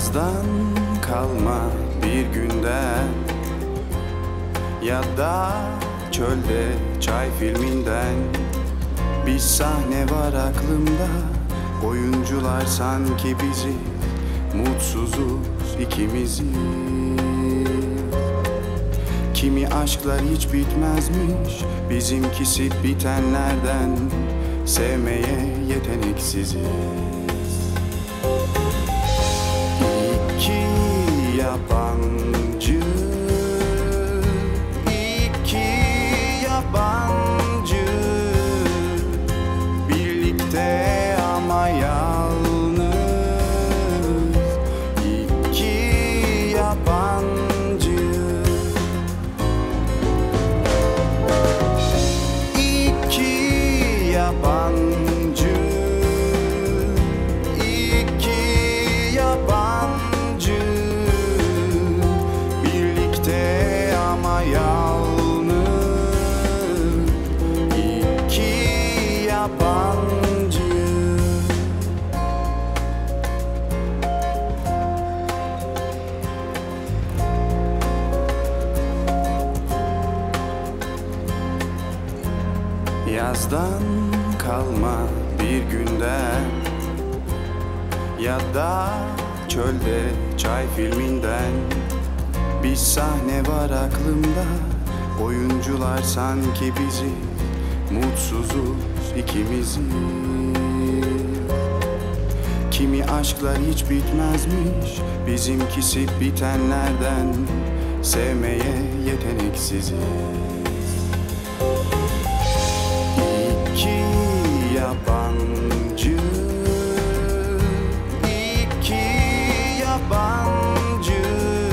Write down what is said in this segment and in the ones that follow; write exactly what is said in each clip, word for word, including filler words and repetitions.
Yazdan kalma bir günden ya da çölde çay filminden bir sahne var aklımda. Oyuncular sanki bizi, mutsuzuz ikimizi. Kimi aşklar hiç bitmezmiş, bizimkisi bitenlerden. Sevmeye yeteneksiziz. İki yabancı, iki yabancı, birlikte ama yalnız. İki yabancı, iki yabancı, iki yabancı, birlikte ama yalnız. İki yabancı. Yazdan kalma bir günden ya da çölde çay filminden bir sahne var aklımda. Oyuncular sanki bizi, mutsuzuz ikimizi. Kimi aşklar hiç bitmezmiş, bizimkisi bitenlerden. Sevmeye yeteneksiziz. İki yabancı, iki yabancı,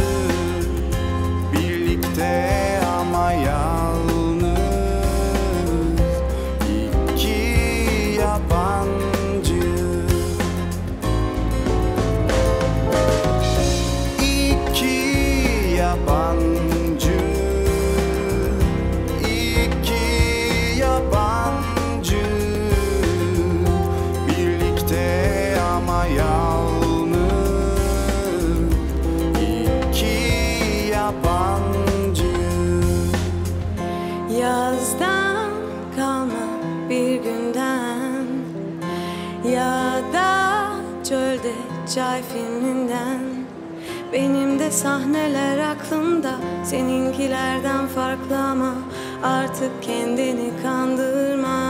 birlikte ama yalnız. İki yabancı, iki yabancı, iki yabancı, birlikte ama yalnız. İki yabancı. Yazdan kalma bir günden ya da çölde çay filminden. Benim de sahneler aklımda, seninkilerden farklı ama artık kendini kandırma.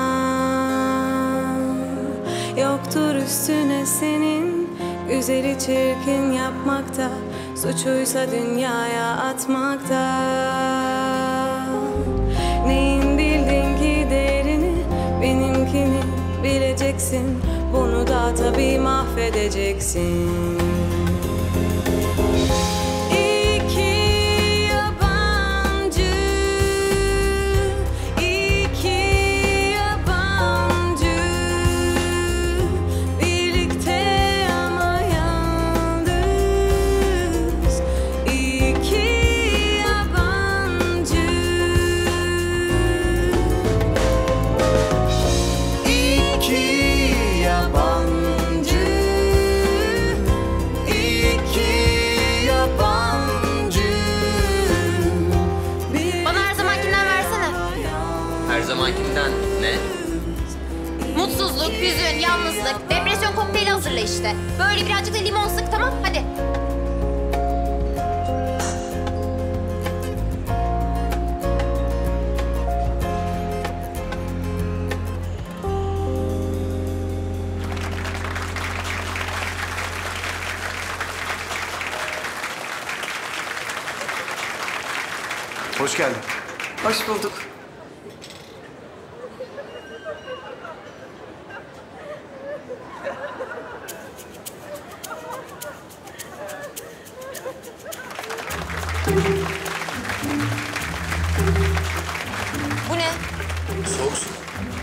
Yoktur üstüne senin güzeli çirkin yapmakta, suçuysa dünyaya atmakta. Neyin bildin ki değerini, benimkini bileceksin. Bunu da tabii mahvedeceksin. İki yabancı, iki yabancı, birlikte ama yalnız. İki yabancı, İki yabancı, iki yabancı. Bana her zamankinden versene. Her zamankinden ne? Mutsuzluk, hüzün, yalnızlık, depresyon kokteyli hazırla işte. Böyle birazcık da limon sık, tamam? Hadi. Hoş geldin. Hoş bulduk. Bu ne? Soğuk su.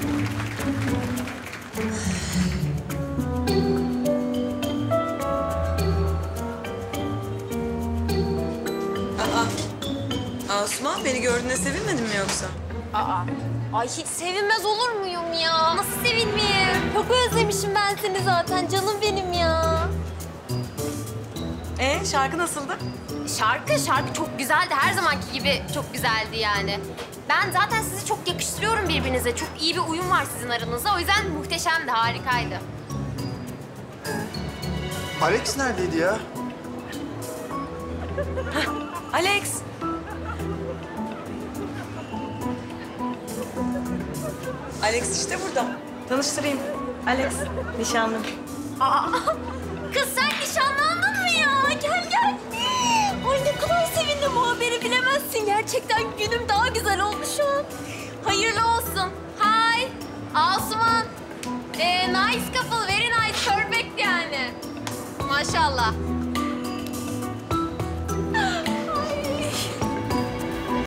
Aa, Asuman, beni gördüğüne sevinmedin mi yoksa? Aa. Ay hiç sevinmez olur muyum ya? Nasıl sevinmeyeyim? Çok özlemişim ben seni zaten. Canım benim ya. Ee, şarkı nasıldı? Şarkı, şarkı çok güzeldi. Her zamanki gibi çok güzeldi yani. Ben zaten sizi çok yakıştırıyorum birbirinize. Çok iyi bir uyum var sizin aranızda. O yüzden muhteşemdi, harikaydı. Alex neredeydi ya? Alex. Alex işte burada. Tanıştırayım. Alex, nişanlım. Aa, kız sen nişanlandın mı ya? Gel gel. Ay ne kadar sevindim, bu haberi bilemezsin. Gerçekten günüm daha güzel oldu şu an. Hayırlı olsun. Hi. Asuman. Ee, nice couple, very nice, perfect yani. Maşallah.